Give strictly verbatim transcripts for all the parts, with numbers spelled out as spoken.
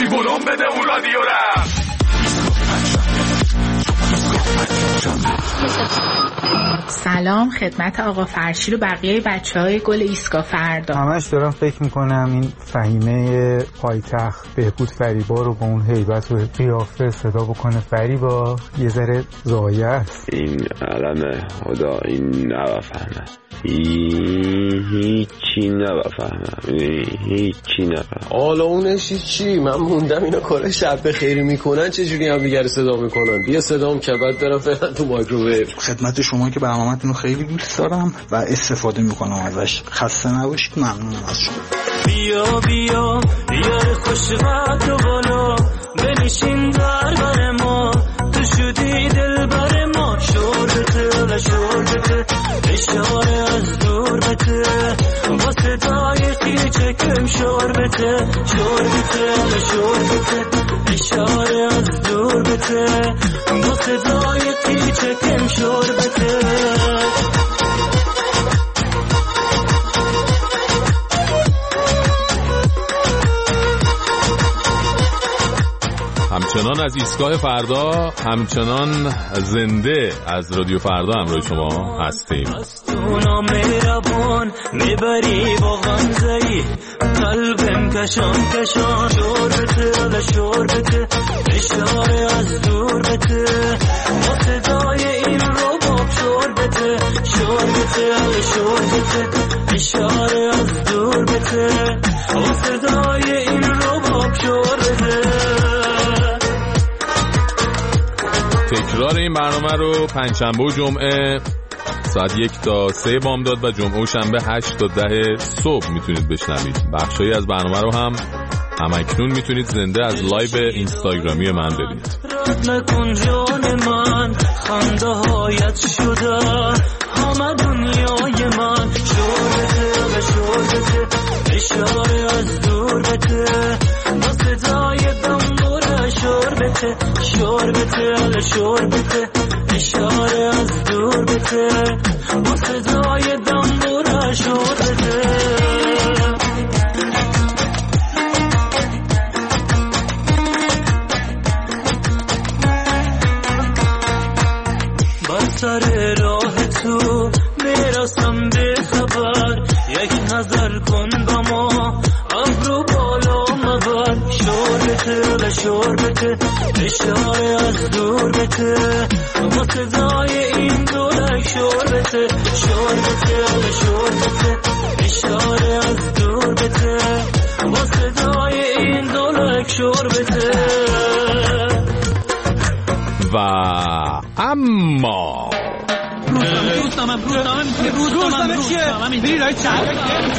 ولوم بده اون رادیو را. سلام خدمت آقا فرشید و بقیه بچه های گل ایستگاه فردا. همش دارم فکر میکنم این فهیمه پایتخت بهبود فریبا رو با اون هیبت و قیافه صدا بکنه فریبا، یه ذره ضایع است. این علم خدا این نبفهمه، هیچی نبفهمم، هیچی نبفهمم. حالا اونش چی؟ من موندم اینا کار شب بخیری میکنن چجوری هم دیگر صدا میکنن. بیا صدام کبد دارم فعلا تو مایکروویو. خدمت شما که برنامه‌تون رو خیلی دوست دارم و استفاده میکنم ازش. خسته نباشید، ممنونم از شما. بیا بیا یار خوشوقت و بالا بنشین در بر ما، تو شدی دل بر ما، شوربته و شوربته اشاره از دور بته، با صدای قیچکم شوربته شوربته و شوربته اشاره از دور بته، با صدای قیچکم شوربته. همچنان از ایستگاه فردا، همچنان زنده از رادیو فردا همراه شما هستیم. اونا مهربان میبری با غمزه‌ای قلبم کشان کشان، شوربته و شوربته اشاره از دور بته، با صدای این رباب شوربته شوربته و شوربته اشاره از دور بته، با صدای این رباب شوربته. تکرار این برنامه رو پنجشنبه و جمعه ساعت یک تا سه بامداد و جمعه و شنبه هشت تا ده صبح میتونید بشنوید. بخشایی از برنامه رو هم همکنون میتونید زنده از لایو اینستاگرامی من ببینید. نکن جان من خنده هایت شده همه دنیای من، شوربته و شوربته اشاره از دور بته، با صدای دنبور شوربته شوربته و شوربته اشاره از دور بته، با صدای دنبور شوربته. سر راه تو میرسم به خبر، یک نظر کن با ما ابرو بالا مبر، شوربته و شوربته اشاره از دور بته، با صدای این دولک شوربته شوربته و شوربته اشاره از دور بته، با صدای این دولک شوربته. و اما روزنامه روزنامه میتونه روزنامه روزنامه میری رای چند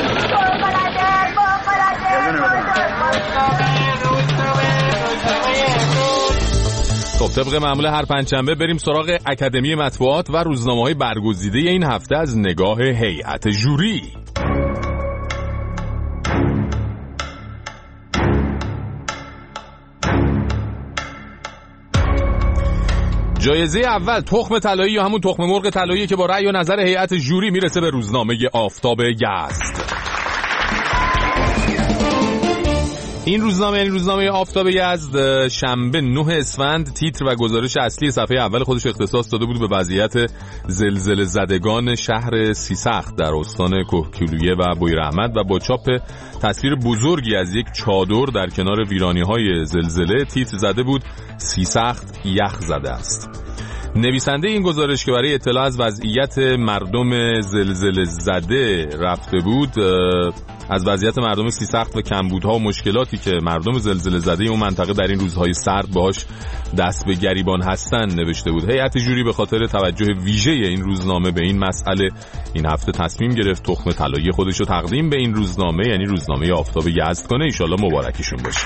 خب طبق معمول هر پنجشنبه بریم سراغ اکادمی مطبوعات و روزنامه‌های برگزیده این هفته از نگاه هیئت ژوری. جایزه اول تخم طلایی یا همون تخم مرغ طلایی که با رأی و نظر هیئت ژوری میرسه به روزنامه آفتاب یزد. این روزنامه یعنی روزنامه آفتاب یزد شنبه نه اسفند تیتر و گزارش اصلی صفحه اول خودش اختصاص داده بود به وضعیت زلزله زدگان شهر سیسخت در استان کهگیلویه و بویراحمد و با چاپ تصویر بزرگی از یک چادر در کنار ویرانی‌های زلزله تیتر زده بود سیسخت یخ زده است. نویسنده این گزارش که برای اطلاع از وضعیت مردم زلزله زده رفته بود از وضعیت مردم سیسخت و کمبودها و مشکلاتی که مردم زلزله زده اون منطقه در این روزهای سرد باهاش دست به گریبان هستن نوشته بود. هیئت ژوری به خاطر توجه ویژه این روزنامه به این مسئله این هفته تصمیم گرفت تخم طلایی خودش رو تقدیم به این روزنامه یعنی روزنامه آفتاب یزد کنه. ان شاءالله مبارکشون باشه.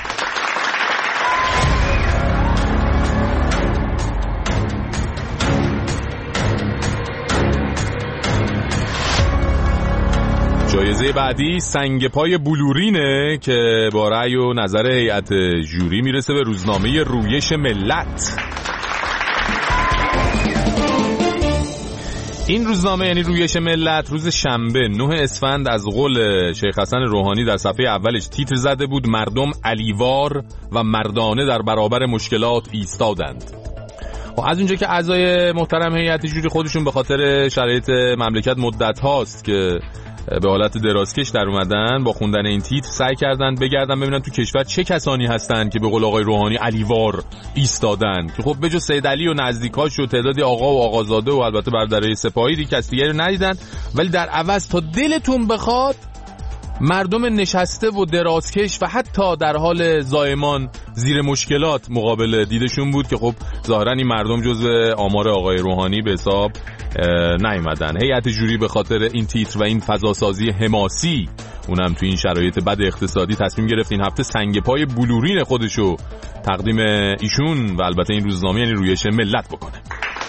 جایزه بعدی سنگ پای بلورینه که با رأی و نظر هیئت ژوری میرسه به روزنامه رویش ملت. این روزنامه یعنی رویش ملت روز شنبه نه اسفند از قول شیخ حسن روحانی در صفحه اولش تیتر زده بود مردم علیوار و مردانه در برابر مشکلات ایستادند. و از اونجا که اعضای محترم هیئت جوری خودشون به خاطر شرایط مملکت مدت هاست که به حالت درازکش در اومدن، با خوندن این تیتر سعی کردن بگردن ببینن تو کشور چه کسانی هستن که به قول آقای روحانی علیوار ایستادن، که خب بجز سید علی و نزدیکاش و تعدادی آقا و آقازاده و البته برادرای سپاهی دیگه کس دیگری رو ندیدن، ولی در عوض تا دلتون بخواد مردم نشسته و درازکش و حتی در حال زایمان زیر مشکلات مقابل دیدشون بود که خب ظاهرا این مردم جزو آمار آقای روحانی به حساب نیامدن. هیئت جوری به خاطر این تیتر و این فضاسازی حماسی، اونم تو این شرایط بد اقتصادی، تصمیم گرفت این هفته سنگ پای بلورین خودشو تقدیم ایشون و البته این روزنامه یعنی رویش ملت بکنه.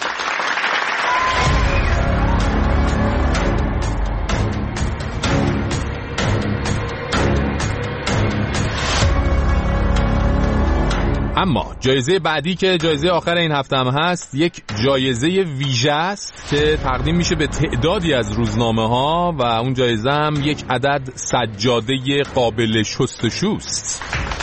اما جایزه بعدی که جایزه آخر این هفته هم هست، یک جایزه ویژه است که تقدیم میشه به تعدادی از روزنامه ها و اون جایزه هم یک عدد سجاده قابل شستشوست.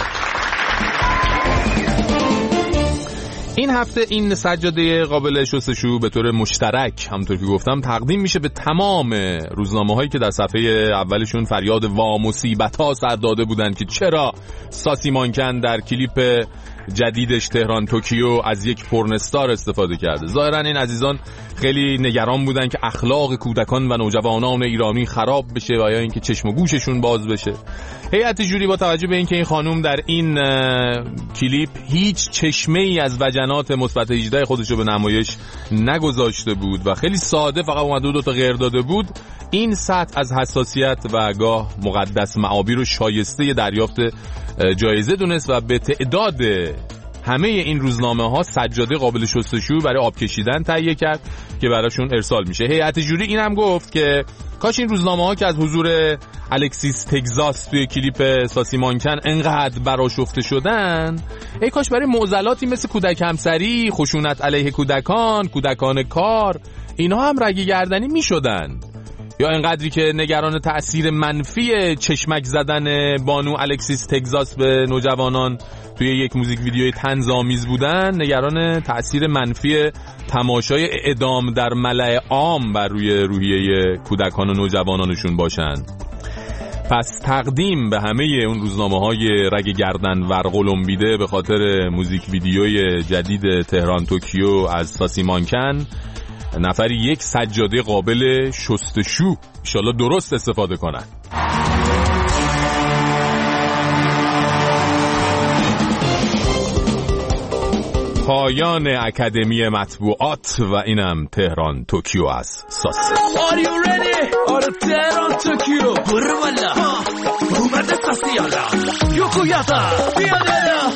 این هفته این سجاده قابل شستشو به طور مشترک همونطور که گفتم تقدیم میشه به تمام روزنامه هایی که در صفحه اولشون فریاد وا مصیبت ها سر داده بودن که چرا ساسی مانکن در کلیپ جدیدش تهران توکیو از یک پورنستار استفاده کرده. ظاهرا این عزیزان خیلی نگران بودن که اخلاق کودکان و نوجوانان ایرانی خراب بشه و یا اینکه چشم و گوششون باز بشه. هیئت جوری با توجه به اینکه این خانم در این کلیپ هیچ چشمه ای از وجنات مثبت هجده خودش رو به نمایش نگذاشته بود و خیلی ساده فقط اومده دو تا غیر داده بود، این سطح از حساسیت و گاه مقدس معابی رو شایسته دریافت جایزه دونست و به تعداد همه این روزنامه ها سجاده قابل شستشو برای آب کشیدن تهیه کرد که براشون ارسال میشه. هیئت جوری این هم گفت که کاش این روزنامه ها که از حضور الکسیس تگزاس توی کلیپ ساسی مانکن انقدر برآشفته شدن، ای کاش برای معضلاتی مثل کودک همسری، خشونت علیه کودکان، کودکان کار، اینها هم رگی گردنی میشدن. یا اینقدری که نگران تأثیر منفی چشمک زدن بانو الکسیس تگزاس به نوجوانان توی یک موزیک ویدیوی طنزآمیز بودن، نگران تأثیر منفی تماشای اعدام در ملأ عام بر روی روحیه کودکان و نوجوانانشون باشند. پس تقدیم به همه اون روزنامه‌های رگ گردن ورقلمبیده به خاطر موزیک ویدیوی جدید تهران توکیو از ساسی مانکن، نفری یک سجاده قابل شستشو، انشالله درست استفاده کنن. پایان اکادمی مطبوعات و اینم تهران توکیو از ساسی. Are you ready? آره تهران توکیو برو والا اومده ساسی حالا یوکو یاتا بیا دادا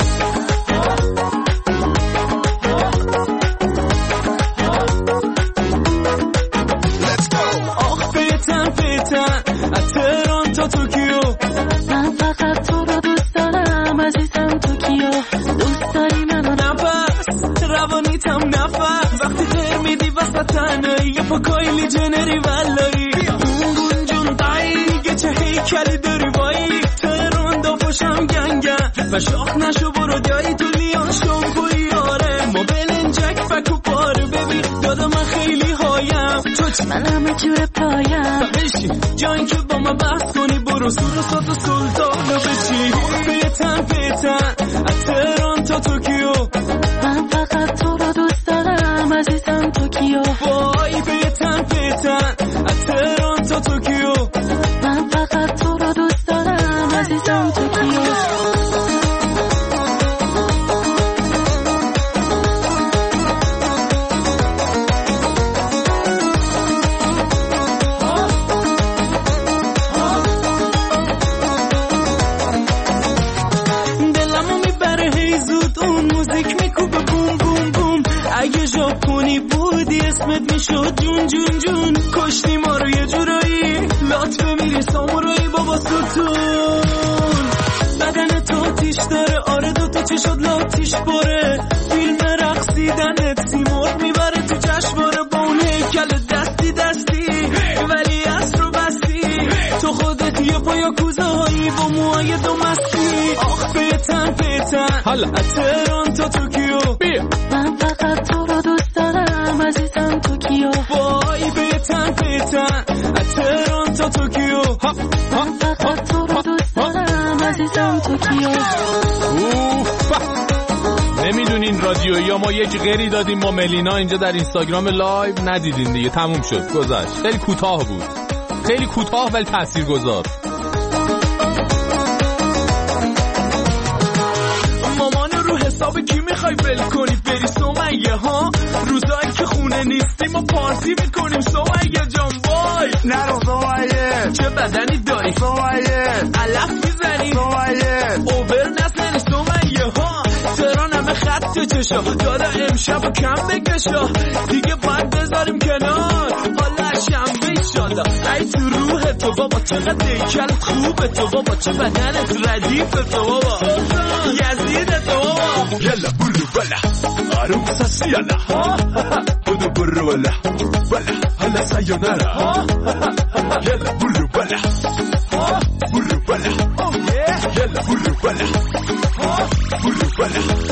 تهران تا توکیو، من فقط تو رو دوست دارم عزیزم توکیو، دوست داری منو نفس روانیتم نفس، وقتی غیر میدی وسط تنهایی یه پا کایلی جنری ولایی اون جون دایی چه هیکلی داری وایی، تهران دافشم گنگن و شاخ نشو برو جایی تو لیان شنگوی آره ما بلنجک فکو پاره ببین دادا من خیلی هایم تو من همه جور پایم بشی جایی که با ما بحث کنی برو سور و سات و سلطان رو بچی پیتن پیتن از تهران تا توکیو، من فقط تو رو دوست دارم عزیزم توکیو، وای پیتن پیتن از تهران تا توکیو، من فقط تو رو دوست دارم عزیزم توکیو. اسمت میشد جون جون جون، کشتی ما رو یه جورایی لات بمیری سامورایی بابا ستون، بدن تو تیش داره آره دو تا چشاد لاتیش باره، فیلم رقصیدنت سیمرغ میبره تو جشنواره با اون هیکل دستی روزایی با موهای دو مستی آخ بیتن بیتن حالا تهران تا توکیو بیا من فقط تو رو دوست دارم عزیزم توکیو وای بیتن بیتن تهران تا توکیو من فقط تو رو دوست دارم عزیزم توکیو. نمیدونین رادیویی ما یک غری دادیم ما ملینا اینجا در اینستاگرام لایو ندیدین دیگه، تموم شد گذشت. خیلی کوتاه بود، خیلی کوتاه ولی تاثیرگذار. مامان رو حساب کی میخوای ول کنی بری سمیه ها؟ روزایی که خونه نیستیم و پارتی میکنیم سمیه جان وای نرو سمیه چه بدنی داری سمیه علف میزنی سمیه اوبر نزنی سمیه ها تهران همه خط چشا دادا امشب و کم بکشا دیگه باید بذاریم کنار حالا شنبه ایشالله ای تو روح تو بابا چقدر دیکلت خوبه تو بابا چه بدنت ردیف تو بابا یزید تو بابا یلا برو بلا عروس سیالا بودو برو بلا بلا حالا سایونارا یلا برو بلا برو بلا یلا برو بلا برو بلا.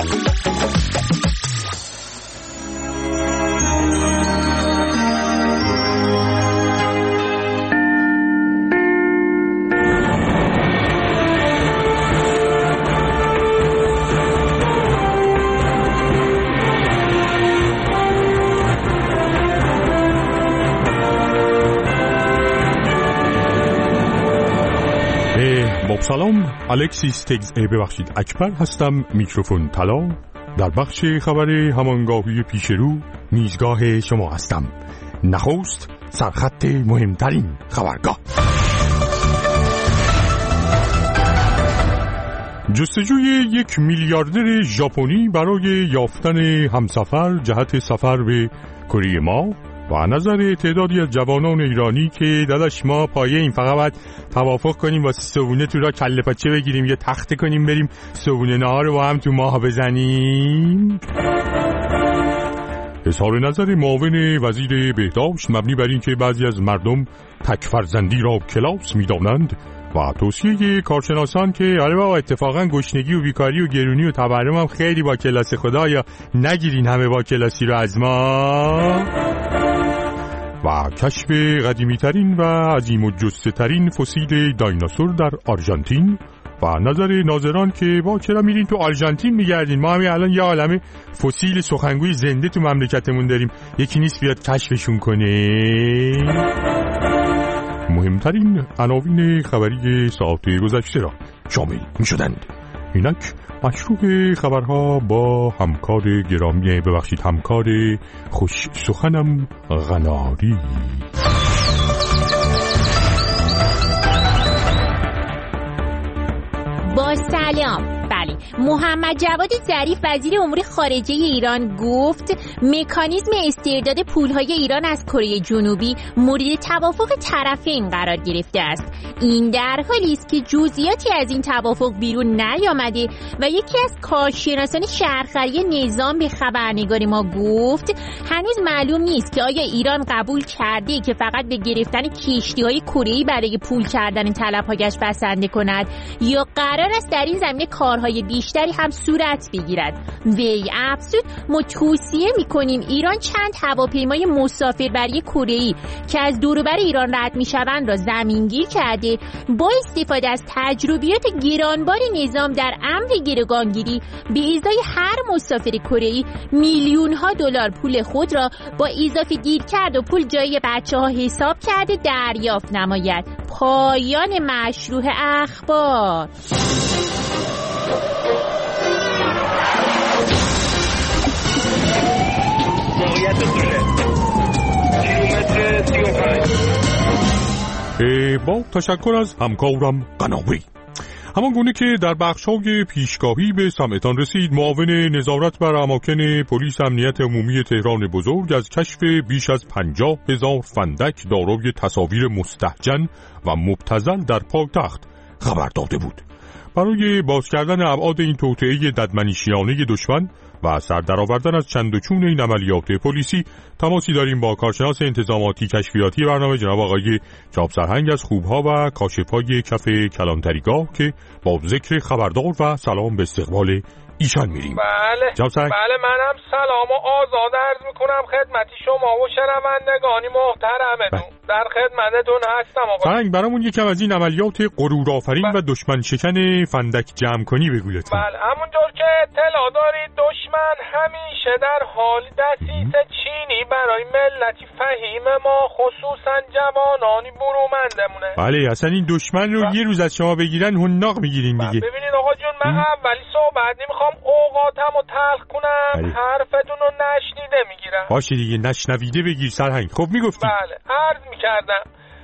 سلام، الکسیس تگز ببخشید اکبر هستم، میکروفون طلا. در بخش خبر همانگاهی پیش رو میزگاه شما هستم. نخست سرخط مهمترین خبرگاه. جستجوی یک میلیاردر ژاپنی برای یافتن همسفر جهت سفر به کره ما و نظر تعدادی از جوانان ایرانی که داداش ما پایه این فقط باید توافق کنیم واسه صبونه تو را کله پاچه بگیریم یا تخته کنیم بریم صبونه نهار رو با هم تو ماه بزنیم. اظهار نظر معاون وزیر بهداشت مبنی بر این که بعضی از مردم تک فرزندی را کلاس می‌دانند و توصیه کارشناسان که آره بابا اتفاقا گشنگی و بیکاری و گرونی و تورم هم خیلی با کلاس خدا یا نگیرین همه با کلاسی رو از ما. و کشف قدیمی‌ترین و عظیم و جثه‌ترین فسیل دایناسور در آرژانتین و نظر ناظران که با چرا میرین تو آرژانتین میگردین، ما همین الان یه عالمه فسیل سخنگوی زنده تو مملکتمون داریم، یکی نیست بیاد کشفشون کنه. مهمترین عناوین خبری ساعت گذشته را شامل می‌شدند. اینک مشروع خبرها با همکار گرامی ببخشید همکار خوش سخنم غناری. با سلام. بله، محمد جواد ظریف وزیر امور خارجه ایران گفت مکانیزم استرداد پولهای ایران از کره جنوبی مورد توافق طرفین قرار گرفته است. این در حالی است که جزئیاتی از این توافق بیرون نیامده و یکی از کارشناسان شهرخری نظام به خبرنگار ما گفت هنوز معلوم نیست که آیا ایران قبول کرده که فقط به گرفتن کشتی‌های کره‌ای برای پول کردن طلب‌هایش بسنده کند یا قرار است در این زمینه کارهای بیشتری هم صورت بگیرد. وی افزود ما توصیه می‌کنیم ایران چند هواپیمای مسافربری کره‌ای که از دوروبر ایران رد می‌شوند را زمینگیر کرده با استفاده از تجربیات گرانبار نظام در امر گروگانگیری به ازای هر مسافر کره‌ای میلیون‌ها دلار پول خود را با اضافه گیر کرد و پول جای بچه‌ها حساب کرده دریافت نماید. پایان مشروع اخبار. موقعیت دوله کیلومتر سی و پنج. با تشکر از همکارم قناوی. همان گونه که در بخش‌های پیشگاهی به سمعتان رسید، معاون نظارت بر اماکن پلیس امنیت عمومی تهران بزرگ از کشف بیش از پنجاه هزار فندک دارای تصاویر مستهجن و مبتذل در پایتخت خبر داده بود. برای باز کردن ابعاد این توطئه ددمنشیانه دشمن و سر درآوردن از چند و چون این عملیات پلیسی تماسی داریم با کارشناس انتظاماتی کشفیاتی برنامه جناب آقای جاب سرهنگ از خوبها و کاشفای کف کلانتریگاه که با ذکر خبردار و سلام به استقبال ایشان میریم. بله جاب سرهنگ. بله منم سلام و آزاد عرض میکنم خدمتی شما و شنوندگانی محترمتون. در خدمتتون هستم آقا. سرهنگ برامون یکم از این عملیات غرور آفرین و دشمن شکن فندک جمع کنی بگو لطفا. بله همونطور که اطلاع دارید دشمن همیشه در حال دسیسه چینی برای ملتی فهیم ما خصوصا جوانانی برومندمونه. بله اصلا این دشمن رو بله. یه روز از شما بگیرن هنناق میگیرین دیگه. بله. ببینید آقا جون من اولی صحبت نمیخوام اوقاتم رو تلخ کنم بله. حرفتون رو نشنیده میگیرم. باشه دیگه نشنویده بگیر سرهنگ. خب میگفتی. بله عرض میکردم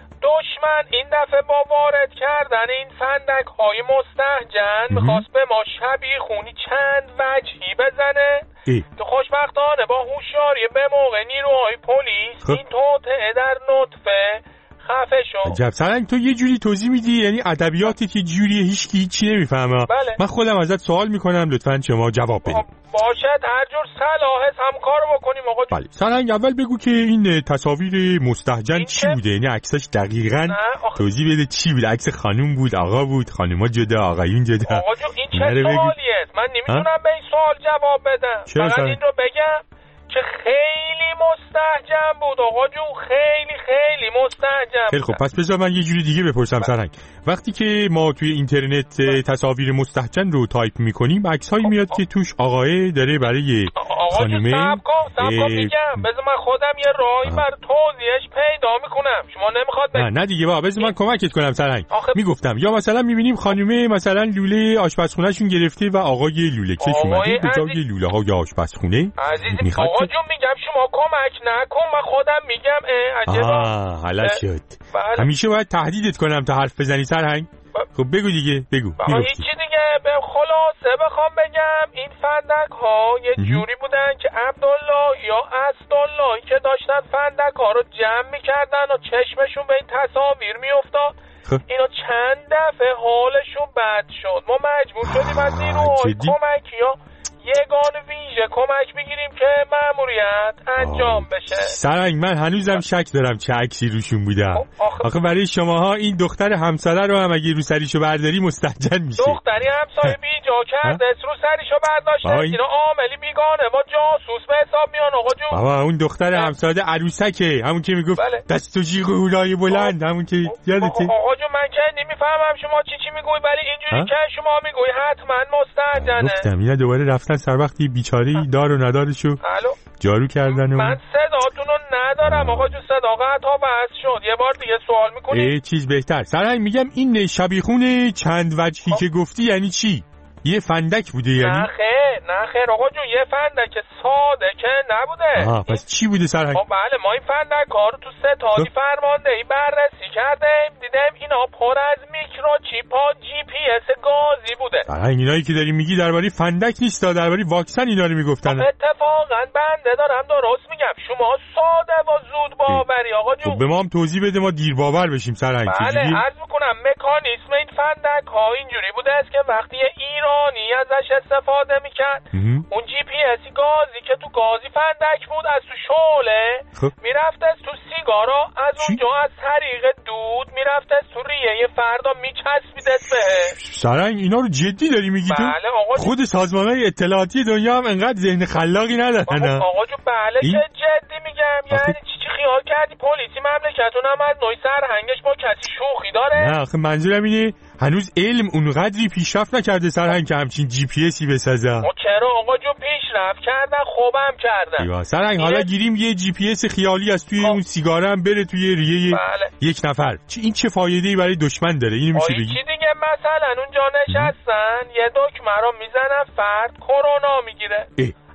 دشمن این دفعه با وارد کردن این فندک های مستهجن میخواست به ما شبیه خونی چند وجهی بزنه که خوشبختانه با هوشیاری به موقع نیروهای پلیس این توطئه در نطفه خفه شد. عجب سرهنگ تو یه جوری توضیح میدی یعنی ادبیاتت یه جوریه هیچکی هیچی نمیفهمه. بله. من خودم ازت سوال میکنم لطفاً شما جواب بدید. باشد هر جور صلاحت هم کارو بکنیم آقا جون. بله سرهنگ اول بگو که این تصاویر مستهجن چی بوده یعنی عکساش دقیقاً توضیح بده چی بود. عکس خانم بود آقا بود خانوما جدا آقایون جدا. آقا جون این چه سوالیه من نمیتونم به این سوال جواب بدم. فقط این رو بگم که خیلی مستهجن بود آقا جون خیلی خیلی مستهجن. خیلی خب پس بذار من یه جوری دیگه بپرسم سرهنگ. وقتی که ما توی اینترنت تصاویر مستهجن رو تایپ میکنیم عکس‌هایی میاد که توش آقای داره برای خانومه سب کن سب کن میگم بذار من خودم یه راهی بر توضیحش پیدا میکنم شما نمیخواد نه نه دیگه بابا بذار من کمکت کنم سرهنگ. میگفتم یا مثلا میبینیم خانومه مثلا لوله آشپزخونه‌شون گرفته و آقای لوله کش اومده به جای لوله های آشپزخونه میخواد آقا جون میگم شما کمک نکن من خودم میگم عجبا. آه حالا شد بله. همیشه باید تهدیدت کنم تا حرف بزنی سرهنگ. خب بگو دیگه بگو. هیچی دیگه به خلاصه بخوام بگم این فندک ها یه جوری بودن که عبدالله یا اسدالله که داشتن فندک ها رو جمع میکردن و چشمشون به این تصاویر میافتاد. اینا چند دفعه حالشون بد شد ما مجبور شدیم از نیروهای کمکی ها یگان ویژه کمک بگیریم که مأموریت انجام بشه. سرهنگ من هنوزم شک دارم چه عکسی روشون بودم. آخه, آخه برای شماها این دختر همسایه رو هم اگه رو سریشو برداری مستهجن میشه. دختری همسایه بیجا کرده رو سریشو برداشته این... اینا عاملی بیگانه ما جاسوس به حساب میان آقا جون. بابا اون دختر همسایه عروسکه همون که میگفت بله. دست و جیغ و هولای بلند همون که یادته. آقا جون من که نمیفهمم شما چی چی میگوی ولی اینجوری که شما میگوی حتما مستهجنه. گفتم اینا دوباره رفتن سر وقتی بیچاره دار و ندارشو جارو کردن و من صداتون رو ندارم آقا جو صدا قطع بس شد یه بار دیگه سوال میکنی چیز بهتر سرهنگ میگم این شبیخون چند وجهی که گفتی یعنی چی یه فندک بوده یعنی نه خیر نه خیر آقا جو یه فندک ساده که نبوده. آها پس چی بوده سرهنگ؟ بله ما این فندک ها رو تو ستادی فرماندهی بررسی کردیم دیدیم اینا پر از میکروچیپ ها جی پی اس گازی بوده. سرهنگ اینایی که داری میگی درباره فندک نیست درباره واکسن اینا رو میگفتن. اتفاقا بنده دارم درست میگم شما ساده و زود باوری آقا جو. خب به ما هم توضیح بده ما دیر باور بشیم سرهنگ. بله عرض میکنم مکانیزم این فندک ها اینجوری بوده است که وقتی ایرانی ازش استفاده میکرد اون جی پی اسی گازی که تو گازی فندک بود از تو شعله میرفت از تو سیگارا از اونجا از طریق دود میرفت از تو ریه فردا میچسبیدت بهش. سرهنگ اینا رو جدی داری میگی تو؟ بله آقا خود سازمانهای اطلاعاتی دنیا هم انقدر ذهن خلاقی ندارن. آقا جو بله این... که جدی میگم یعنی چی چی خیال کردی پلیسی مملکتون هم از نوع سرهنگش با کسی شوخی داره؟ نه آخه منظورم اینه هنوز علم اونقدری پیشرفت نکرده سرهنگ که همچین جی پی اسی بسازه. چرا آقا جو پیشرفت کردن خوبم کردن. ایوه سرهنگ حالا گیریم یه جی پی اس خیالی از توی اون سیگاره هم بره توی ریه بله. یک نفر چی این چه فایده‌ای برای دشمن داره اینو میشه بگی؟ چی دیگه مثلا اونجا نشستن یه دکمه رو میزنن فرد کرونا میگیره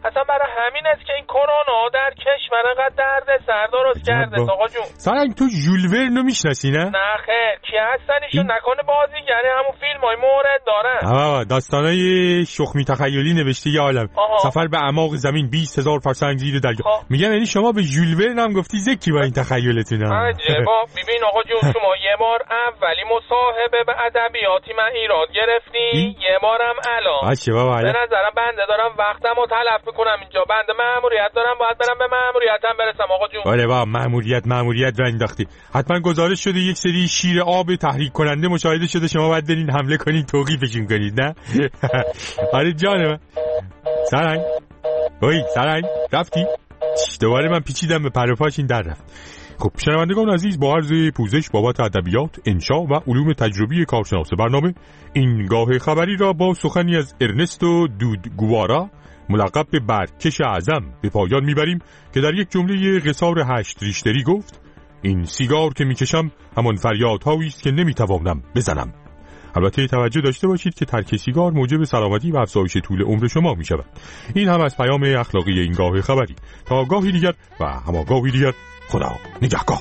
اصلا برای همین است که این کرونا در کشور انقدر دردسر درست کرده آقا جون. سرنگ تو ژول ورن رو میشناسی نه؟ نه خیر، کی هستن ایشون؟ نکنه بازیگره همون فیلمای مورد دارن؟ آها، داستانای شخمی تخیلی نوشته یه عالم. سفر به اعماق زمین بیست هزار فرسنگ زیر دریا. میگم یعنی شما به ژول ورن هم گفتی زکی با این تخیلتون. عجبا. ببین آقا جون، شما یه بار اولی مصاحبه به ادبیاتی من ایراد گرفتی، یه بارم الان. باشه بابا. به نظرم بنده دارم وقتمو تلف میکنم اینجا. بنده مأموریت دارم، باید برم به مأموریتم برسم آقا جون. آره بابا، مأموریت مأموریت رو انداختی. حتما گزارش شده یک سری شیر آب تحریک کننده مشاهده شده، شما باید برین حمله کنین توقیفشون کنید نه؟ آره جانم. سرنگ اوی سرنگ رفتی؟ دوباره من پیچیدم به پر و پاش، این در رفت. خب شنوندگان عزیز، با عرض پوزش بابت ادبیات، انشا و علوم تجربی کارشناس برنامه، این گاه خبری را با سخنی از ارنستو دودگوارا ملقب به برکش اعظم به پایان میبریم که در یک جمله قصار هشت ریشتری گفت: این سیگار که میکشم همان فریادهایی است که نمیتوانم بزنم. البته توجه داشته باشید که ترک سیگار موجب سلامتی و افزایش طول عمر شما می شود. این هم از پیام اخلاقی این گاه خبری. تا گاهی دیگر و همان گاهی دیگر، خدا نگهگاه.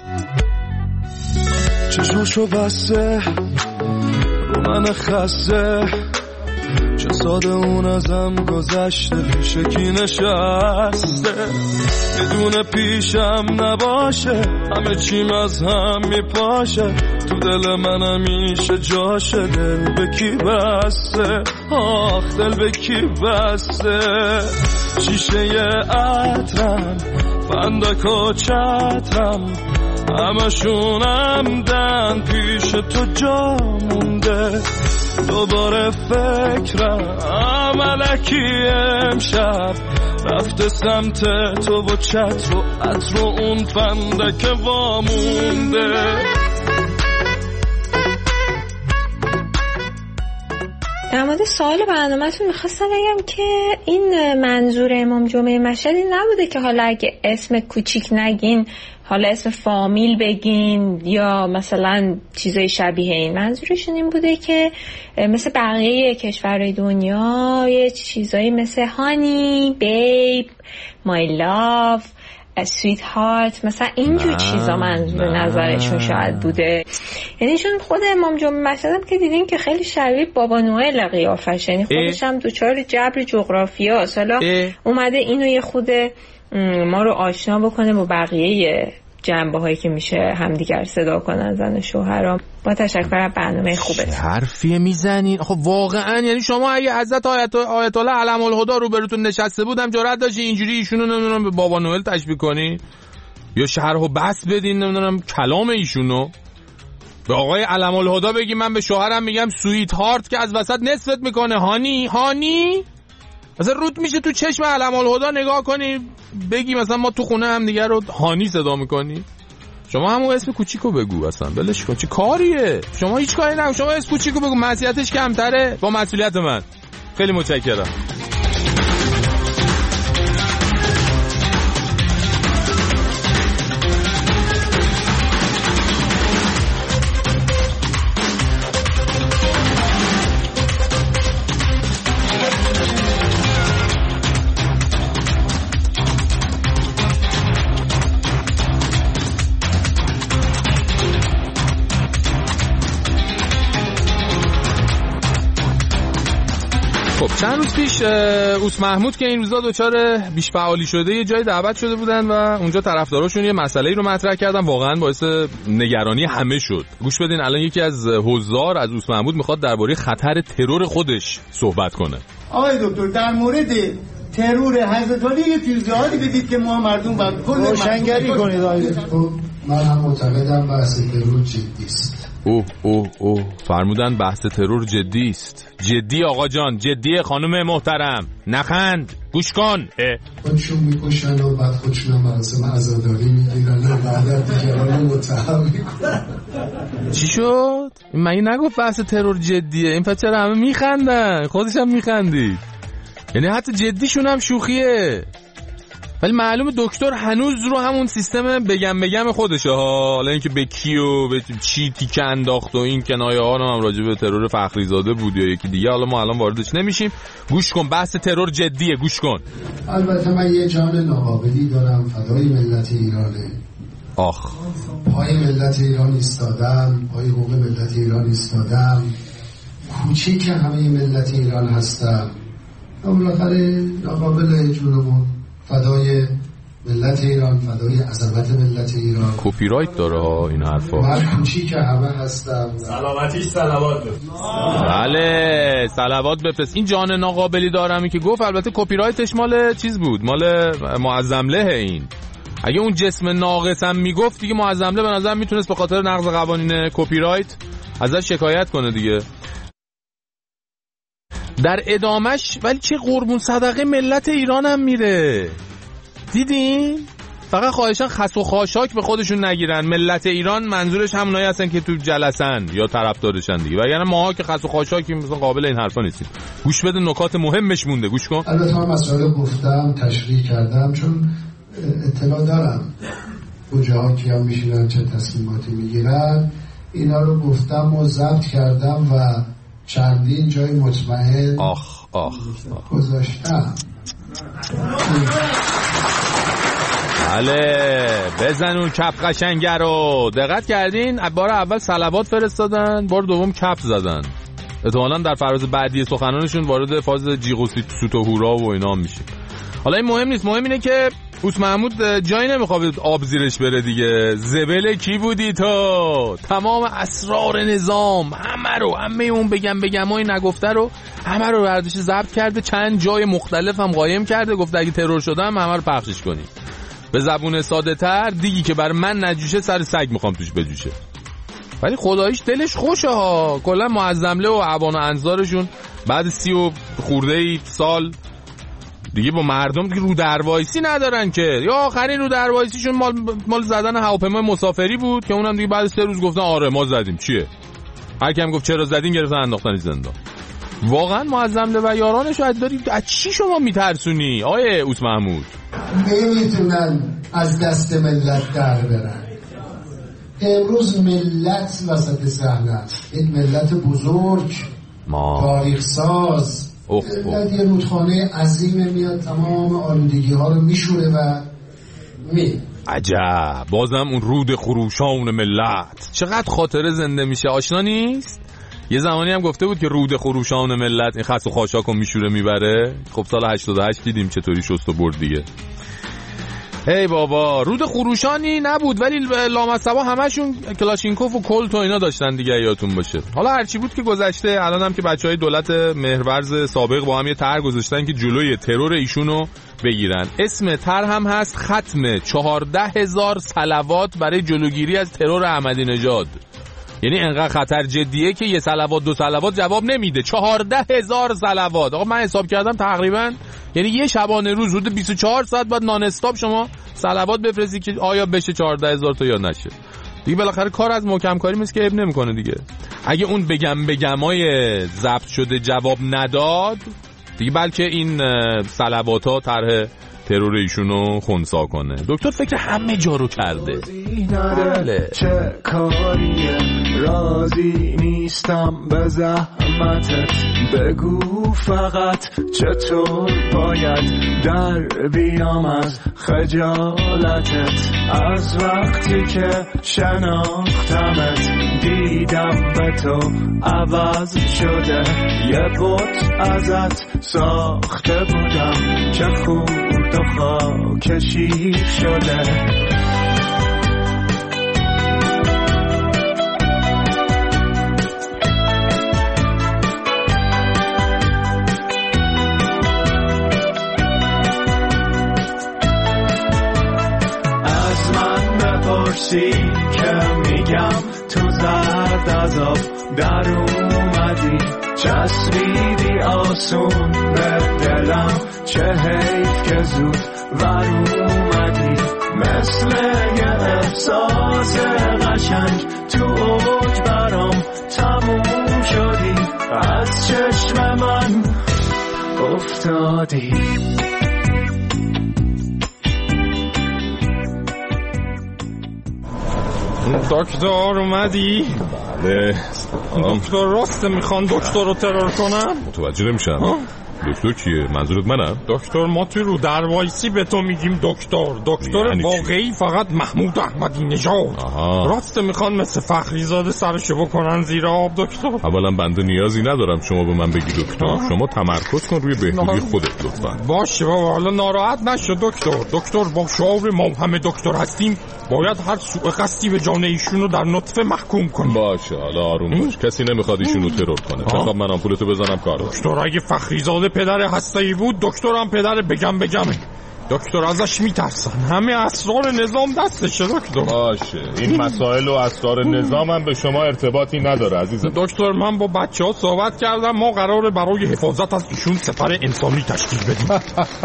چشمشو بسته رو من خسته، چه ساده اون ازم گذشته، پیش کی نشسته، بدون پیشم نباشه، همه چیم از هم میپاشه، تو دل من همیشه جاشه، دل به کی بسته، آخ دل به کی بسته، شیشه ی عطرم، فندک و چترم، همشونم دن پیش تو جا مونده، دوباره فکرم ملکی امشب رفته سمت تو و چتر و عطر و اون فندک وامونده. در مورد سوال برنامه‌تون میخواستم بگم که این منظور امام جمعه مشهد نبوده که حالا اگه اسم کوچیک نگین، حالا اسم فامیل بگین یا مثلا چیزای شبیه این. منظورشون این بوده که مثل بقیه کشورهای دنیا یه چیزایی مثل هانی، بیب، مای لاف، سویت هارت، مثلا اینجور چیزا منظور نظرشون شاید بوده. یعنی چون خود امام جمعه مشهد هم که دیدین که خیلی شبیه بابا نوئل قیافش، یعنی خودش هم دوچار جبر جغرافیاست. حالا اومده اینو یه خود ما رو آشنا بکنه با بقیه جنبه هایی که میشه همدیگر صدا کنن زن شوهرام. با تشکر از برنامه خوبت. حرفیه میزنین. خب واقعا یعنی شما اگه حضرت آیت آیت الله علم الهدی رو براتون نشسته بودم جرأت داشتی اینجوری ایشونو نمیدونم به بابا نوئل تشبیه کنی یا شرح و بحث بدین نمیدونم کلام ایشونو به آقای علم الهدی بگی من به شوهرم میگم سویت هارت که از وسط نصفت میکنه هانی هانی. مثلا رود میشه تو چشم علم الهدی نگاه کنی بگی مثلا ما تو خونه هم دیگه رو هانی صدا میکنی. شما همون اسم کوچیکو بگو، اصلا بلش کن. چه کاریه؟ شما هیچ کاری نکن، شما اسم کوچیکو بگو، مسئولیتش کمتره با مسئولیت من. خیلی متشکرم. چند روز پیش اوس محمود که این روزا دوچار بیش فعالی شده یه جای دعوت شده بودن و اونجا طرفداراشون یه مسئله‌ای رو مطرح کردن، واقعا باعث نگرانی همه شد. گوش بدین الان یکی از حضار از اوس محمود میخواد درباره خطر ترور خودش صحبت کنه. آقای دکتر در مورد ترور حضرت علی یه توضیحاتی بدید که ما مردم باید کل روشنگری کنید. آقای دکتر من هم معتقدم بحث ترور جدی است. اوه اوه اوه فرمودن بحث ترور جدی است. جدی آقا جان، جدیه خانم محترم، نخند، گوش کن. خودشون میکشن و بعد خودشون هم مراسم عزاداری میگیرن و بعد دیگران متهم میکنن. چی شد؟ من این نگفت بحث ترور جدیه، این پس چرا همه میخندن؟ خودش هم میخندید، یعنی حتی جدیشون هم شوخیه. خب چرا بحث ترور جدیه؟ خب من هم معتقدم بحث ترور جدی است. جدی آقا جان، جدیه خانم محترم، نخند، گوش کن. چی شد؟ من این نگفت بحث ترور جدیه، این پس چرا همه میخندن؟ خودش هم میخندید، یعنی حتی جدیشون هم شوخیه. ولی معلومه دکتر هنوز رو همون سیستم بگم بگم خودشه ها. حالا اینکه به کی و به چی تیکه انداخت و این کنایه ها هم راجع به ترور فخریزاده بود یا یکی دیگه، حالا ما الان واردش نمیشیم. گوش کن، بحث ترور جدیه، گوش کن. البته من یه جان ناقابلی دارم، فدای ملت ایرانه. آخ، پای ملت ایران ایستادم، پای حقوق ملت ایران ایستادم، کوچیک همه ملت ایران هستم. بالاخره ناقابل جونمون، فدای ملت ایران، فدای عظمت ملت ایران. کپی رایت داره ها این حرفا. من کوچیک همه هستم. سلامتیش صلوات بفرست. بله صلوات بفرست. این جان ناقابلی دارمی که گفت البته کپی رایتش مال چیز بود، مال معظمله. این اگه اون جسم ناقص هم میگفت دیگه معظمله به نظر میتونست به خاطر نقض قوانین کپی رایت ازش شکایت کنه دیگه. در ادامش ولی چه قربون صدقه ملت ایران هم میره، دیدین؟ فقط خواهشان خس و خاشاک به خودشون نگیرن. ملت ایران منظورش همونایی هستن که تو جلسن یا طرفدارشن دیگه، وگرنه ماها که خس و خاشاکی مثلا قابل این حرفا نیستیم. گوش بده، نکات مهمش مونده، گوش کن. البته من مسائل گفتم، تشریح کردم، چون اطلاع دارم کجاها کیا میشینن، چه تصمیماتی میگیرن. اینا رو گفتم و ضبط کردم و چندین جای مطمئن آخ آخ گذاشتم. بله بزن اون کپ قشنگه رو. دقت کردین؟ بار اول صلوات فرستادن، بار دوم کپ زدن. احتمالاً در فراز بعدی سخنانشون وارد فاز جیغ و سوت و هورا و اینا هم میشه. حالا این مهم نیست، مهم اینه که اوس محمود جایی نمیخواد آب زیرش بره دیگه. زبل کی بودی تو؟ تمام اسرار نظام همه رو، همه اون بگم بگمای نگفته رو همه رو برداشت ضبط کرده، چند جای مختلف هم قایم کرده، گفته اگه ترور شدم همه رو پخشش کنی. به زبون ساده تر، دیگی که بر من نجوشه سر سگ میخوام توش بجوشه. ولی خداییش دلش خوشه ها. کلا معظمله و عوان و انظارشون بعد سی و خورده سال دیگه با مردم دیگه رو دروایسی ندارن که. یا آخرین رو دروایسیشون مال مال زدن هواپیمای مسافری بود که اونم دیگه بعد سه روز گفتن آره ما زدیم. چیه؟ هر کی هم گفت چرا زدین گرفتن انداختن زندان. واقعا معظمله و یارانش از داری از چی شما میترسونی آیه اوس محمود؟ نمیتونن از دست ملت در برن. امروز ملت وسط صحنه است، یک ملت بزرگ، ما تاریخ ساز، ملت یه رودخانه عظیم میاد تمام آلودگی ها رو میشوره و می عجب. بازم اون رود خروشان ملت چقدر خاطره زنده میشه، آشنا نیست؟ یه زمانی هم گفته بود که رود خروشان ملت این خس و خاشاکو میشوره میبره. خب سال هشتاد و هشت دیدیم چطوری شست و برد دیگه. هی بابا، رود خروشانی نبود ولی لامصبا همشون کلاشینکوف و کلت و اینا داشتن دیگه، یادتون باشه. حالا هرچی بود که گذشته، الان هم که بچهای دولت مهرورز سابق با هم یه طرح گذاشتن که جلوی ترور ایشونو بگیرن. اسم طرح هم هست ختم چهارده هزار صلوات برای جلوگیری از ترور احمدی نژاد. یعنی انقدر خطر جدیه که یه صلوات دو صلوات جواب نمیده، چهارده هزار صلوات. آقا من حساب کردم تقریبا یعنی یه شبانه روز حدود بیست و چهار ساعت بعد نان استاپ شما صلوات بفرستی که آیا بشه چهارده هزار تا یا نشه. دیگه بالاخره کار از محکم کاری مثل که اب نمیکنه دیگه. اگه اون بگم بگمای ضبط شده جواب نداد دیگه، بلکه این صلوات‌ها طرح ترور ایشونو خنثی کنه. دکتر فکر همه جا رو کرده. بله. چه کاریه راضی نیستم به زحمتت، بگو فقط چطور باید در بیام از خجالتت. از وقتی که شناختمت دیدم به تو عوض شده، یه بت ازت ساخته بودم که خورد و خاکشیر شده. که میگم تو زرد از آب در اومدی، چسبیدی آسون به دلم، چه حیف که زود ور اومدی. مثل یه احساس قشنگ تو اوج برام تموم شدی، از چشم من افتادی. دکتر اومدی؟ بله. دکتر راست میخوان دکتر رو ترور کنن؟ متوجه نمیشم. دکتر کیه؟ منظورت منم؟ دکتر ما توی رو در وایسی به تو میگیم دکتر. دکتر یعنی واقعی فقط محمود احمدی نژاد. راست میخوان مثل فخریزاده سرشو بکنن زیر آب دکتر. اولا بنده نیازی ندارم شما به من بگی دکتر. آه. شما تمرکز کن روی بهبودی خودت لطفا. باشه بابا حالا ناراحت نشو دکتر. دکتر با شعار ما همه دکتر هستیم باید هر سوء قصدی به جان ایشون رو در نطفه محکوم کنیم. باشه حالا آروم باش. کسی نمیخواد ایشون رو ترور کنه. بخوام من آمپولتو بزنم کار. دکتر اگه فخریزاده پدر هسته‌ای بود دکترم پدر بگم بگمه. دکتر ازش میترسن. همه اسرار نظام دستشه دکتر. باشه این مسائل و اسرار نظام هم به شما ارتباطی نداره عزیزم. دکتر من با بچه‌ها صحبت کردم ما قراره برای حفاظت از ایشون سپر انسانی تشکیل بدیم.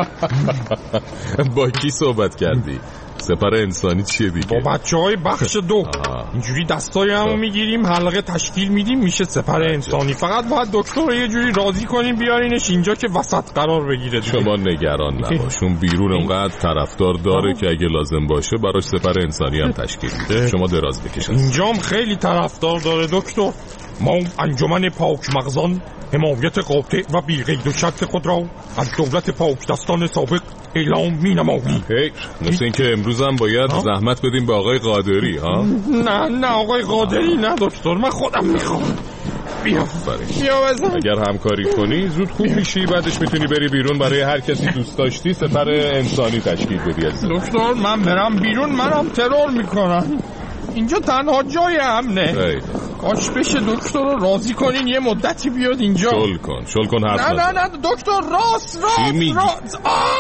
با کی صحبت کردی؟ سپر انسانی چیه دیگه؟ با بچه‌های بخش دو. اینجوری دستای همو میگیریم حلقه تشکیل میدیم میشه سپر انسانی. فقط باید دکتر رو یه جوری راضی کنیم بیارینش اینجا که وسط قرار بگیره دیگه. شما نگران نباشون بیرون اونقدر طرفدار داره که اگه لازم باشه براش سپر انسانی هم تشکیل میده. شما دراز بکشید. اینجام خیلی طرفدار داره دکتر. ما انجمن پاک مغزان حمایت قاطع و بی قید و شرط خود را از دولت پاک دستان سابق اعلام می نماییم. مثل این که امروز هم باید ها؟ زحمت بدیم به آقای قادری ها؟ نه نه آقای قادری نه دکتر من خودم میخوام. بیا بیا بزن. اگر همکاری کنی زود خوب میشی بعدش میتونی بری بیرون برای هر کسی دوست داشتی سپر انسانی تشکیل بدی. دکتر من برم بیرون منم ترور میکنم. اینجا تنها جای امنه. کاش بشه دکتر رو راضی کنین یه مدتی بیاد اینجا. شل کن شل کن حرف نه نه نه دکتر راست راست راست.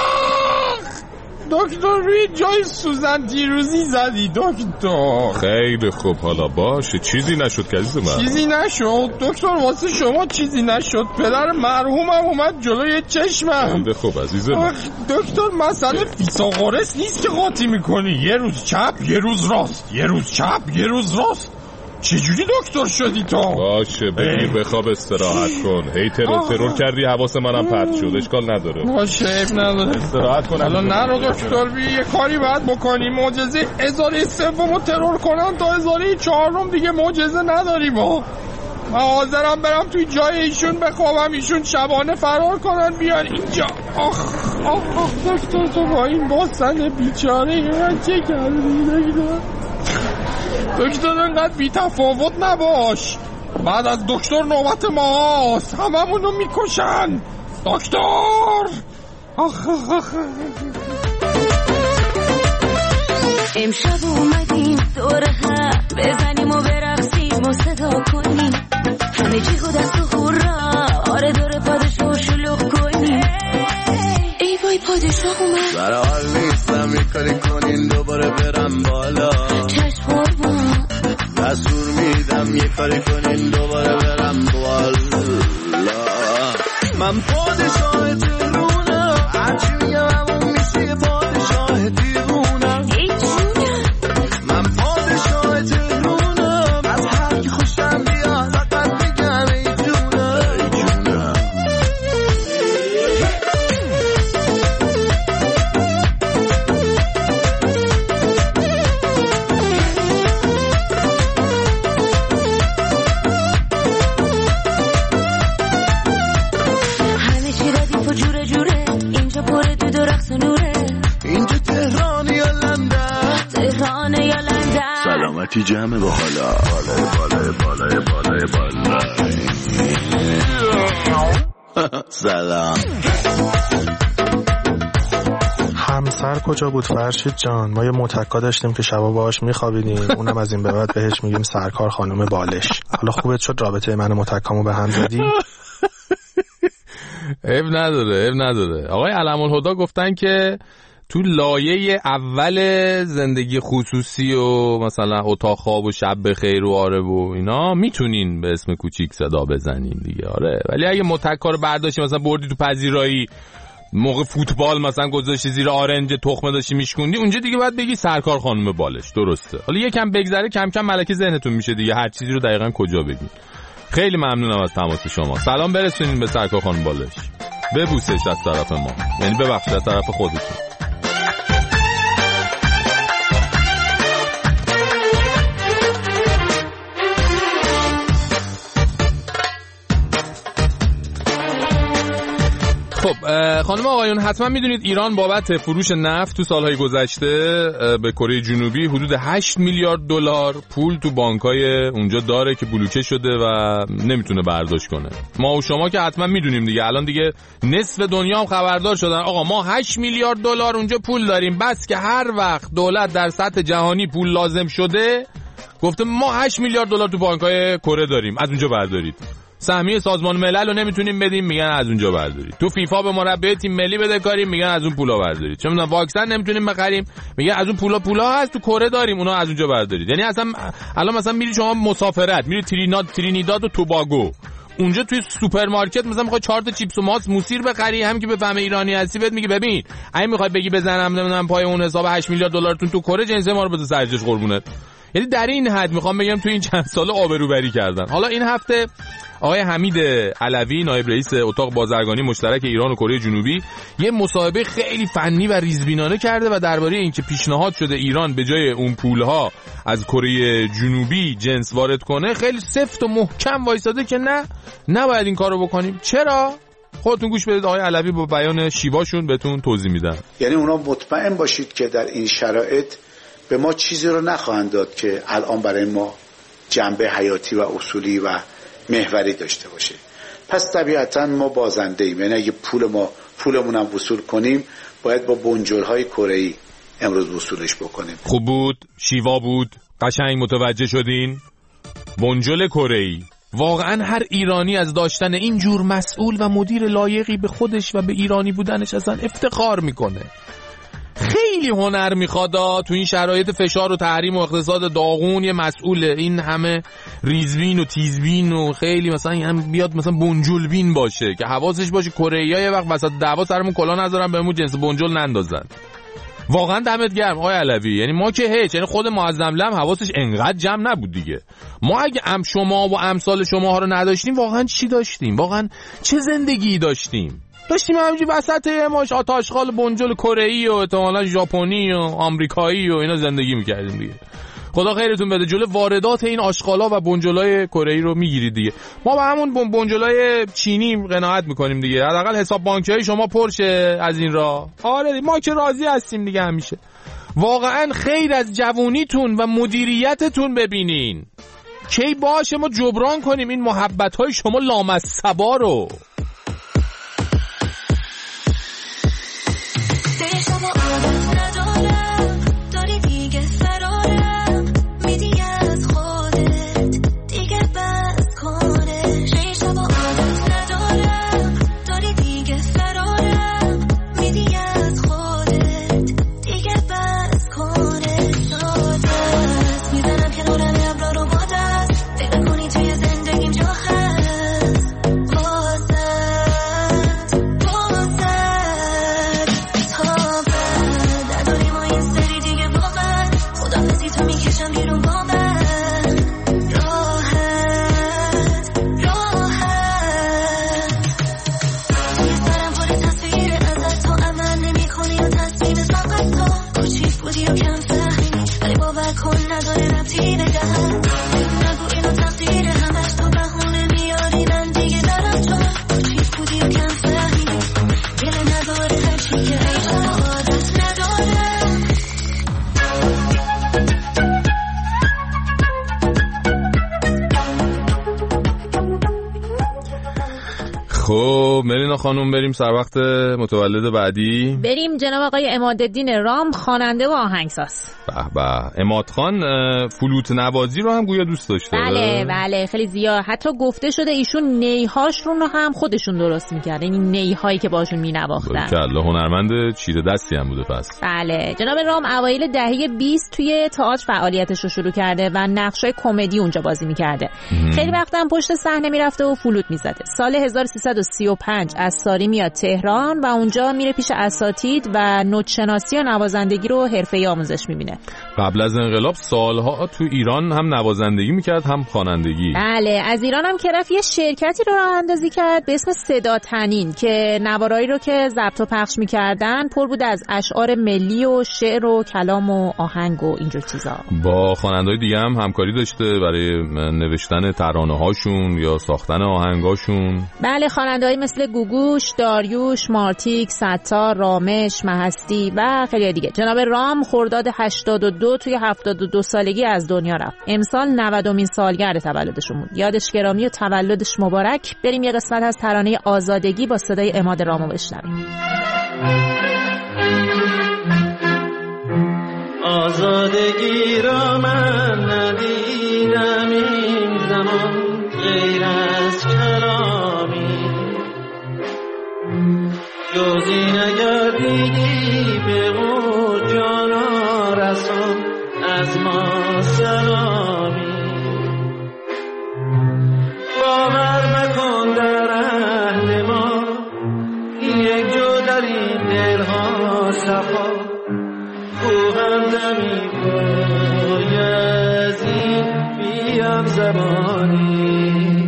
آخ دکتر روی جای سوزن دیروزی زدی دکتر. خیلی خوب حالا باشه چیزی نشد که عزیز من. چیزی نشد دکتر واسه شما چیزی نشد. پدر مرحومم اومد جلوی چشمم. خیلی خوب عزیز من. دکتر مسئله فیثاغورس نیست که قاطی میکنی. یه روز چپ یه روز راست یه روز چپ یه روز راست. چجوری دکتر شدی تو؟ باشه بگیر بخواب استراحت کن. هی ترور ترور کردی حواس منم پرت شد. اشکال نداره. باشه عیب نداره. استراحت کن. الان نرو دکتر بی یه کاری باید بکنی. معجزه هزاره سومو ترور کنن تا هزاره چهارم دیگه معجزه نداری با. من حاضرم برم توی جای ایشون بخوابم ایشون شبانه فرار کنن بیان اینجا. آخ آخ آخ دکتر تو با این باسن بیچاره من چه کردی دکتر؟ دکتر انقدر بی تفاوت نباش. بعد از دکتر نوبت ماست. هممونو میکشن دکتر. آخ آخ امشب اومدیم دور هم بزنیم و برقصیم و صدا کنیم همه چی خود از تو خورا. آره دور پادشاه شلوغ کنیم. ای وای پادشاه اومد. برای حال نیستم یه کاری کنین دوباره برم بالا. چشم قربان دستور میدم یه کاری کنین دوباره برم بالا. من پادشاه ترونم هرچی میگم همون میشه پادشاه دیوونم. من پادشاه ترونم از هر کی خوشم بیاد فقط میگم ای جونم ای جونم. سلامتی جمع با حالا بالای بالای بالای بالای بالای. سلام. همسر کجا بود فرشید جان؟ ما یه متکا داشتیم که شبا باهاش میخوابیدیم. اونم از این به بعد بهش میگیم سرکار خانم بالش. حالا خوبت شد رابطه من متکامو به هم زدی؟ عیب نداره عیب نداره. آقای علم‌الهدی گفتن که تو لایه اول زندگی خصوصی و مثلا اتاق خواب و شب بخیر و آره و اینا میتونین به اسم کوچیک صدا بزنین دیگه. آره ولی اگه متکا رو برداشتی مثلا بردی تو پذیرایی موقع فوتبال مثلا گذاشتی زیر آرنج تخمه داشتی میشکوندی اونجا دیگه باید بگی سرکار خانم بالش. درسته. حالا یکم بگذره کم کم ملکه ذهنتون میشه دیگه هر چیزی رو دقیقاً کجا بگین. خیلی ممنونم از تماس شما. سلام برسونین به سرکار خانم بالش. ببوسش از طرف ما. یعنی ببخشید از طرف خودتون. خب خانم آقایون حتما میدونید ایران بابت فروش نفت تو سالهای گذشته به کره جنوبی حدود هشت میلیارد دلار پول تو بانکای اونجا داره که بلوکه شده و نمیتونه برداشت کنه. ما و شما که حتما میدونیم دیگه، الان دیگه نصف دنیا هم خبردار شدن آقا ما هشت میلیارد دلار اونجا پول داریم، بس که هر وقت دولت در سطح جهانی پول لازم شده گفته ما هشت میلیارد دلار تو بانکای کره داریم، از اونجا بردارید. سهمیه سازمان ملل رو نمیتونیم بدیم، میگن از اونجا بردارید. تو فیفا به مربی تیم ملی بده کاریم، میگن از اون پولا بردارید. چه میدونم واکسن نمیتونیم بخریم، میگن از اون پولا پولا هست تو کره داریم، اونا از اونجا بردارید. یعنی اصلا الان مثلا میری شما مسافرت، میری تریناد ترینیداد و توباگو، اونجا توی سوپرمارکت مثلا میخوای چهار تا چیپس و ماست موسیر بخری، هم که بفهمه ایرانی هستی بهت میگه ببین اگه میخوای بگی بزنم نمیدونم پای اون حساب هشت میلیارد دلارتون تو کره جنس ما رو بده سرجش قربونت. یعنی در این حد میخوام بگم تو این چند سال آبروبری کردن. حالا این هفته آقای حمید علوی نایب رئیس اتاق بازرگانی مشترک ایران و کره جنوبی یه مصاحبه خیلی فنی و ریزبینانه کرده و درباره اینکه پیشنهاد شده ایران به جای اون پولها از کره جنوبی جنس وارد کنه خیلی سفت و محکم وایساده که نه نباید این کارو بکنیم. چرا؟ خودتون گوش بدید آقای علوی با بیان شیواشون بهتون توضیح میدن. یعنی اونا مطمئن باشید که در این شرایط به ما چیزی رو نخواهند داد که الان برای ما جنبه حیاتی و اصولی و محوری داشته باشه. پس طبیعتا ما بازنده ایم. یعنی اگه پول ما پولمون هم وصول کنیم باید با بنجل‌های کره‌ای امروز وصولش بکنیم. خوب بود، شیوا بود، قشنگ متوجه شدین. بنجل کره‌ای. واقعا هر ایرانی از داشتن این جور مسئول و مدیر لایقی به خودش و به ایرانی بودنش اصلا افتخار میکنه. خیلی هنر میخواد تو این شرایط فشار و تحریم و اقتصاد داغون یه مسئول این همه ریزبین و تیزبین و خیلی مثلا هم بیاد مثلا بنجلبین باشه که حواسش باشه کره‌ای‌ها یه وقت وسط دعوا سرمون کلا نذارن بهمون جنس بنجل نندازن. واقعا دمت گرم آقای علوی. یعنی ما که هیچ، یعنی خود معظم لم حواسش انقدر جمع نبود دیگه. ما اگه ام شما و امثال شماها رو نداشتیم واقعا چی داشتیم؟ واقعا چه زندگی داشتیم؟ داشتیم همینجوری وسط ماش آتاشخال بنجل کره‌ای و احتمالاً ژاپنی و آمریکایی و اینا زندگی می‌کردیم دیگه. خدا خیرتون بده، جلوی واردات این آشغالا و بنجلای کره‌ای رو میگیرید دیگه. ما با همون بنجلای چینی قناعت می‌کنیم دیگه. حداقل حساب بانکیای شما پرشه از این راه. آره ما که راضی هستیم دیگه همیشه. واقعاً خیر از جوونیتون و مدیریتتون ببینین. کی باشه ما جبران کنیم این محبت‌های شما لامصبا رو. خب ملینا خانم بریم سر وقت متولد بعدی. بریم جناب آقای عمادالدین رام، خواننده و آهنگساز. به به. عماد خان فلوت نوازی رو هم گویا دوست داشته. بله بله خیلی زیاد. حتی گفته شده ایشون نیهاشون رو هم خودشون درست می‌کردن، این نیهایی که باشون می‌نواختن. کلا هنرمند چیره دستی هم بوده پس. بله جناب رام اوایل دهه بیست توی تئاتر فعالیتش رو شروع کرده و نقشای کمدی اونجا بازی می‌کرده. خیلی وقت هم پشت صحنه میرفته و فلوت می‌زده. سال هزار و سیصد و سی و پنج از ساری میاد تهران و اونجا میره پیش اساتید و نوت‌شناسی و نوازندگی رو حرفه‌ای آموزش می‌بینه. قبل از انقلاب سالها تو ایران هم نوازندگی میکرد هم خوانندگی. بله از ایران هم که رفت یه شرکتی رو راه اندازی کرد به اسم صدا تنین که نوارایی رو که ضبط و پخش میکردن پر بود از اشعار ملی و شعر و کلام و آهنگ و اینجور چیزا. با خواننده‌های دیگه هم همکاری داشته برای نوشتن ترانه‌هاشون یا ساختن آهنگاشون. بله خواننده‌ای مثل گوگوش، داریوش، مارتیک، ستار، رامش، مهستی و خیلی دیگه. جناب رام خرداد هشتاد و دو توی هفتاد و دو سالگی از دنیا رفت. امسال نودمین سالگرد تولدشون بود. یادش گرامی و تولدش مبارک. بریم یه قسمت از ترانه آزادگی با صدای عماد رامو بشنویم. آزادگی را من ندیدم این زمان غیر از کلامی، جزی نگردیدی به غور جانا رسان از ما سلامی. باور مکن در اهل ما یک جو در این دلها صفا، خوهم نمی باید این بیم زمانی.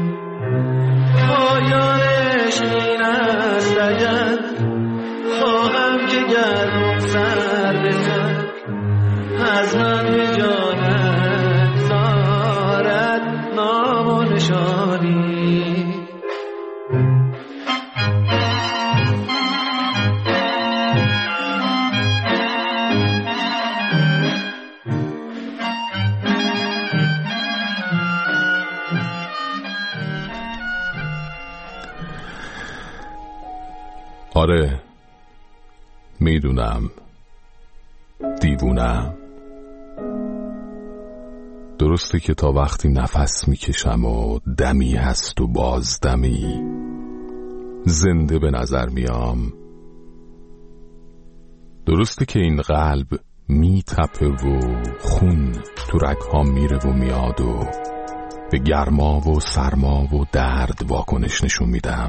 پایانش این است اگر خواهم که گردم سر به سر از من به جانت زارد نام و نشانی. آره میدونم دیوونم، درسته که تا وقتی نفس میکشم و دمی هست و باز دمی زنده به نظر میام. درسته که این قلب میتپه و خون تو رگ‌هام میره و میاد و به گرما و سرما و درد واکنش نشون میدم.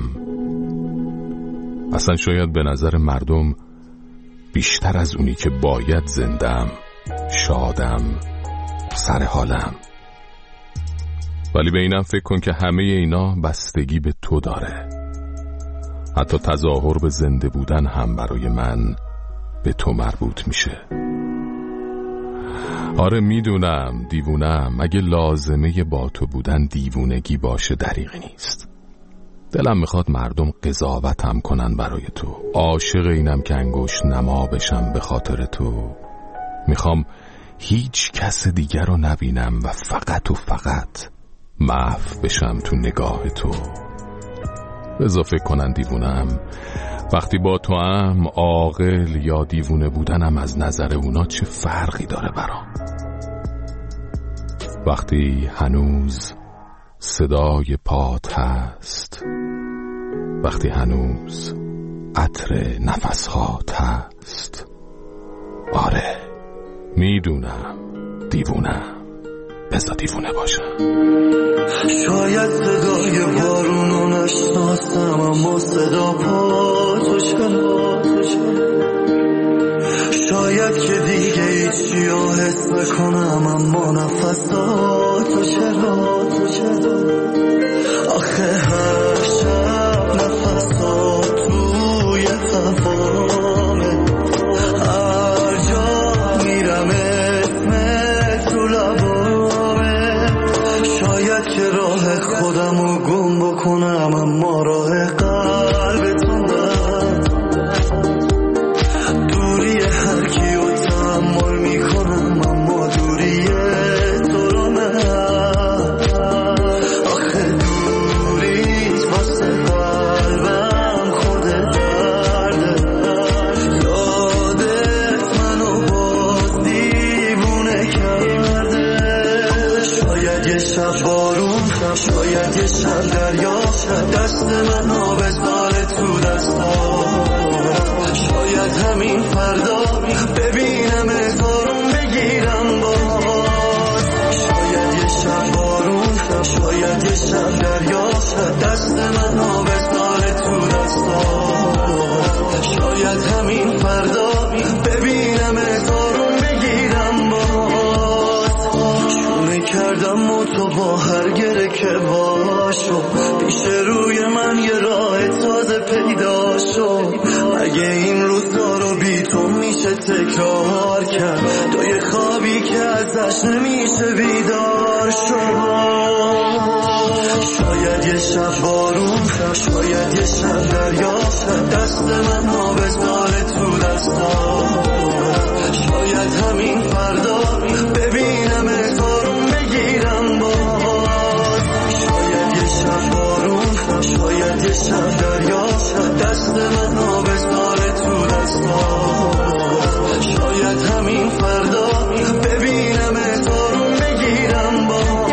اصلا شاید به نظر مردم بیشتر از اونی که باید زندم، شادم، سر حالم. ولی به اینم فکر کن که همه اینا بستگی به تو داره. حتی تظاهر به زنده بودن هم برای من به تو مربوط میشه. آره میدونم دیوونم، اگه لازمه با تو بودن دیوونگی باشه دریغی نیست. دلم میخواد مردم قضاوتم کنن برای تو، عاشق اینم که انگشت نما بشم به خاطر تو. میخوام هیچ کس دیگر رو نبینم و فقط و فقط محو بشم تو نگاه تو. اضافه کنن دیوونم، وقتی با تو هم عاقل یا دیوونه بودنم از نظر اونا چه فرقی داره برام. وقتی هنوز صدای پات هست، وقتی هنوز عطر نفسهات هست. آره میدونم دیوونم، بذار دیوونه باشم. شاید صدای بارونو نشناسم اما صدا پاتو شناسم. شاید که دیگه هیچی رو حس نکنم اما نفساتو چرا تو چرا. آخه هر شب نفسات توی تفامه، هر جا میرم اسمت تو لبامه. شاید که راه خودمو گم بکنم اما راه قلبتون دارم. دوری هر کیو تحمل میکنم اما دوری تو رو نه. آخه دوریت واسه قلبم خودت درده. یادت منو باز دیوونه کرده. شاید یه شب بارون، شاید یه شب دریا، دست منو بذاره تو دستا. شاید همین فردا ببینم ازارون بگیرم باز. شاید یه شب بارون، شاید یه شب دریا، دست منو بذاره تو دستا. شاید همین فردا ببینم ازارون بگیرم باز. چونه کردم و تو با هر گره که باشو، پیش روی من یه راه تازه پیدا شو. اگه این روزا رو بی تو میشه تکرار کرد، تو یه خوابی که ازش نمیشه بیدار شد. شاید یه شب بارون، شاید یه شب دریا، دست من ها بذاره تو دستم. شاید همین فردا ببینم اخارم بگیرم باز. شاید یه شب بارون، شاید یه شب دریا، دست من ها بذاره تو دستم. شاید همین فردا ببینم اخارم بگیرم باز.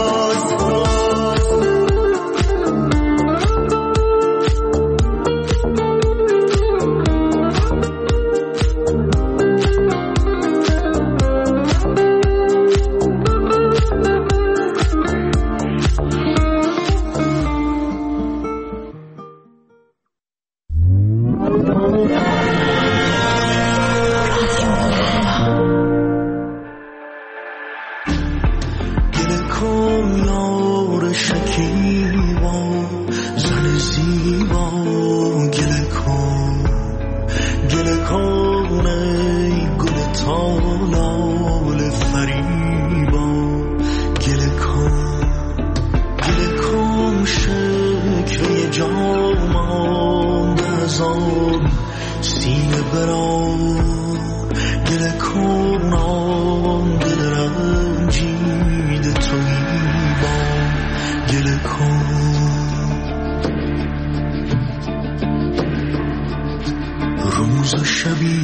روز و شبی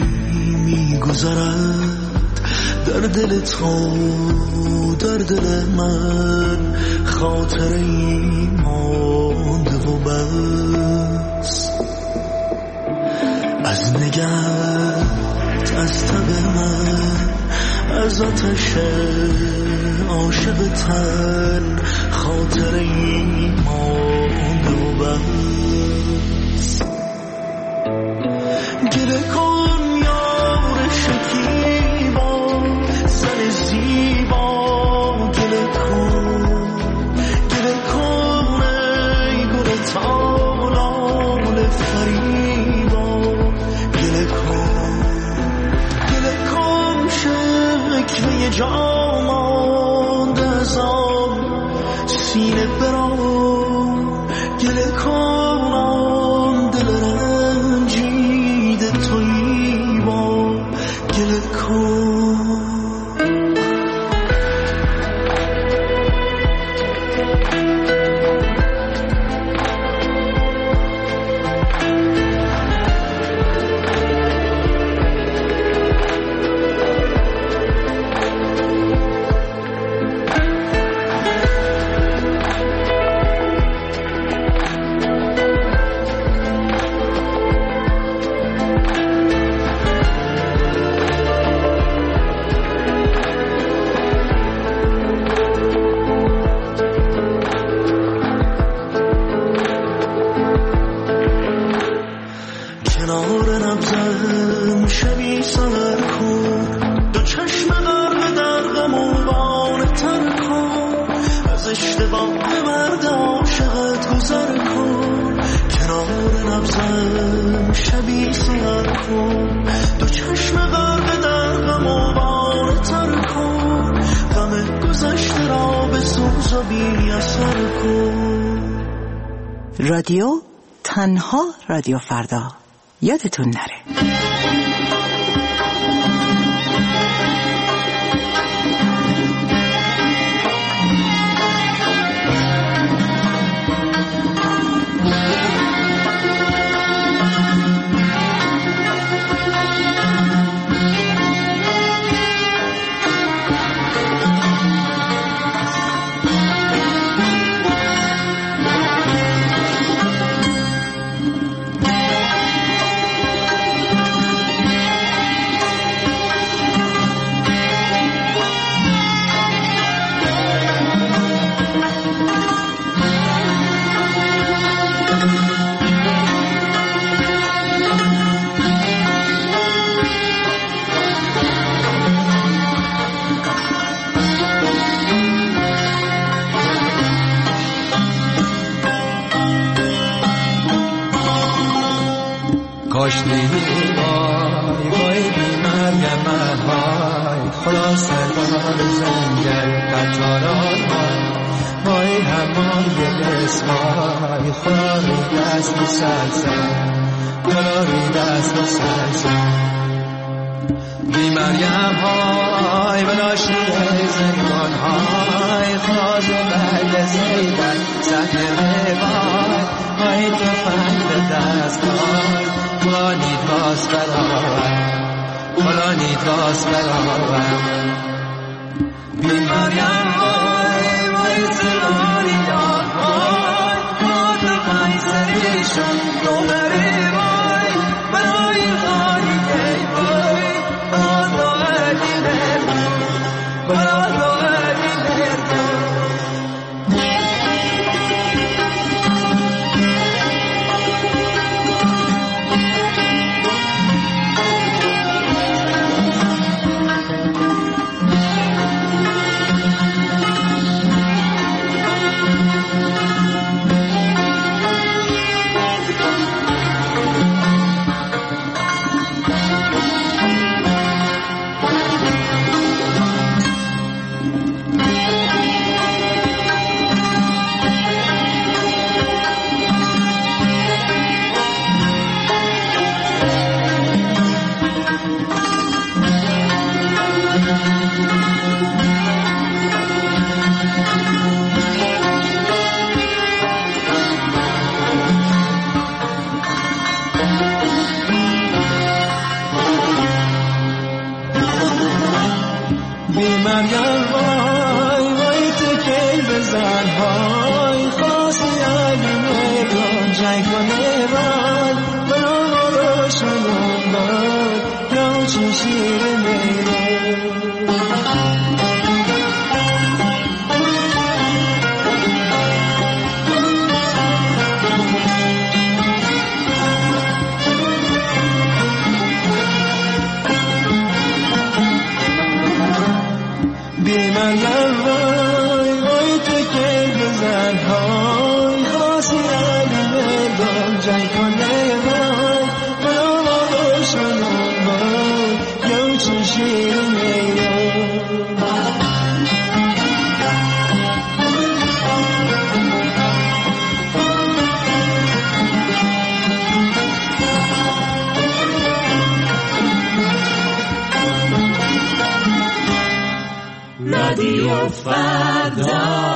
میگذرد در دل تو، در دل من خاطری مانده و بس. از نگهت، از تب من، از آتش عاشق تن خاطری مانده و بس. گله کن یار شکیبا، زن زیبا، گله کن، گله کن ای گل تالال فریبا، گله کن، گله کن شکوه جا مانده از آن سینه بران، گله کن آن دل رنجیده تویی با، گله کن. رادیو تنها رادیو فردا، یادتون نره. کاش دیدی وای وای بی مریم های خلاصه بار زنگل قطارات های وای همای قسمای خاری دست مسلسل خاری دست مسلسل بی مریم های و ناشیه زندان های خواز بل زیدن سطح روای های توفنگ دست کار بلانید باز برای بلانید باز برای بی مریم های وای سلانی دان های خواز پای سریشون دوباره وای برای خاری ای وای رادیو فردا